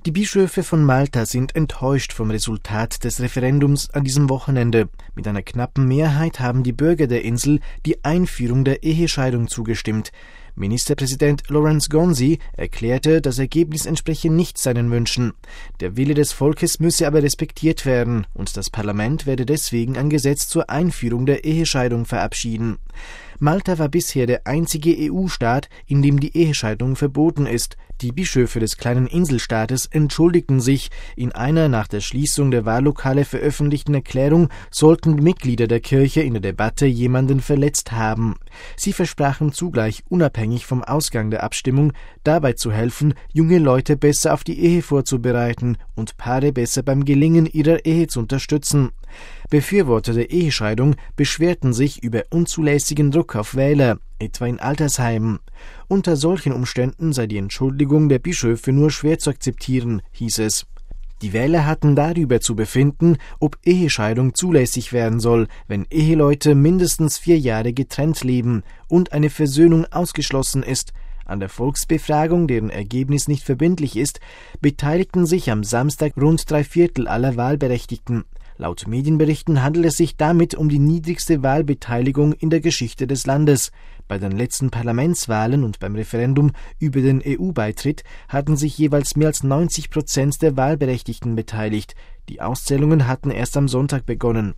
Die Bischöfe von Malta sind enttäuscht vom Resultat des Referendums an diesem Wochenende. Mit einer knappen Mehrheit haben die Bürger der Insel die Einführung der Ehescheidung zugestimmt. Ministerpräsident Lawrence Gonzi erklärte, das Ergebnis entspreche nicht seinen Wünschen. Der Wille des Volkes müsse aber respektiert werden und das Parlament werde deswegen ein Gesetz zur Einführung der Ehescheidung verabschieden. Malta war bisher der einzige EU-Staat, in dem die Ehescheidung verboten ist. Die Bischöfe des kleinen Inselstaates entschuldigten sich. In einer nach der Schließung der Wahllokale veröffentlichten Erklärung sollten Mitglieder der Kirche in der Debatte jemanden verletzt haben. Sie versprachen zugleich, unabhängig vom Ausgang der Abstimmung, dabei zu helfen, junge Leute besser auf die Ehe vorzubereiten und Paare besser beim Gelingen ihrer Ehe zu unterstützen. Befürworter der Ehescheidung beschwerten sich über unzulässigen Druck auf Wähler, etwa in Altersheimen. Unter solchen Umständen sei die Entschuldigung der Bischöfe nur schwer zu akzeptieren, hieß es. Die Wähler hatten darüber zu befinden, ob Ehescheidung zulässig werden soll, wenn Eheleute mindestens 4 Jahre getrennt leben und eine Versöhnung ausgeschlossen ist. An der Volksbefragung, deren Ergebnis nicht verbindlich ist, beteiligten sich am Samstag rund 3/4 aller Wahlberechtigten. Laut Medienberichten handelt es sich damit um die niedrigste Wahlbeteiligung in der Geschichte des Landes. Bei den letzten Parlamentswahlen und beim Referendum über den EU-Beitritt hatten sich jeweils mehr als 90% der Wahlberechtigten beteiligt. Die Auszählungen hatten erst am Sonntag begonnen.